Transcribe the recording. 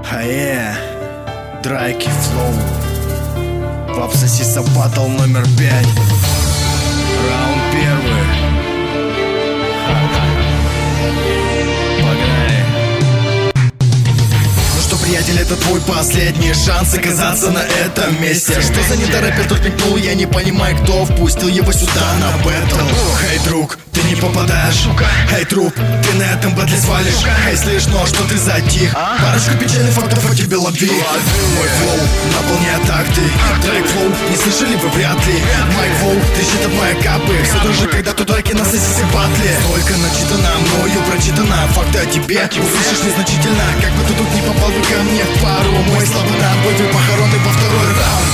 Драйки флоу. Папсосиса батл номер 5. Раунд первый. Погнали. Ну что, приятель, это твой последний шанс оказаться на этом месте. Что за недорэпер тут пикнул, я не понимаю, кто впустил его сюда на бэтл. Хей, друг, ты не попадаешь. Хей, труп, ты на этом бэтле свалишь. Хей, слышно, что ты затих. Парочку печальных фактов о тебе лови. Мой флоу наполняет такты. Трек флоу, не слышали вы вряд ли. Майк флоу, трещит от моей капы. Все тоже, когда тут драки на сессии батле. Только начитано, мною прочитано. Факты о тебе услышишь незначительно. Как бы ты тут не попал бы ко мне в пару. Мой слабый набой, твой похоронный во второй раунд.